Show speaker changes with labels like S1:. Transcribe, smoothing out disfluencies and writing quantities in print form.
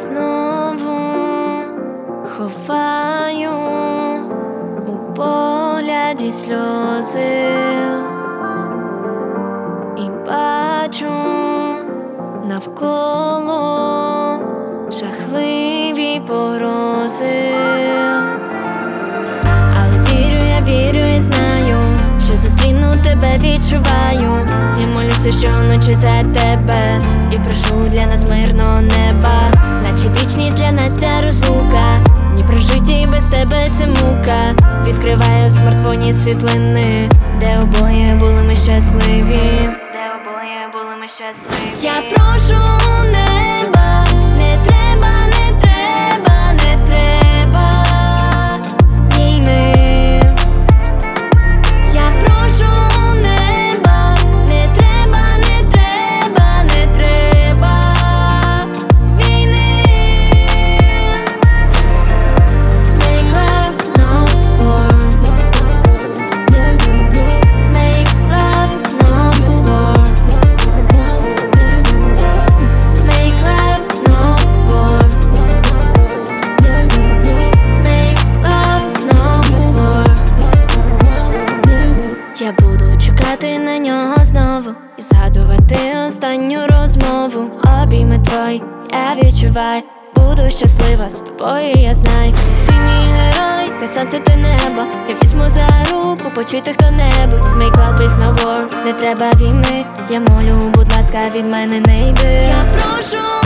S1: знову ховаю у погляді сльози і бачу навколо жахливі погрози. Але вірю і знаю, що зустріну тебе, відчуваю. Я молюся щоночі за тебе і прошу для нас мирного неба, наче вічність для нас ця розлука. Ні прожиття і без тебе це мука. Відкриваю в смартфоні світлини, де обоє були ми щасливі. Я прошу неба, не треба, не треба, не треба війни. Я прошу неба, не треба, не треба, не треба війни. Make love no war. Make love no war. Make love no war. Make love no war. Я буду чекати на нього знову і згадувати останню розмову. Обійми твої, я відчуваю, буду щаслива з тобою, я знаю. Ти мій герой, ти сонце, ти небо. Я візьму за руку, почуйте хто-небудь. Make love is no war, не треба війни. Я молю, будь ласка, від мене не йди. Я прошу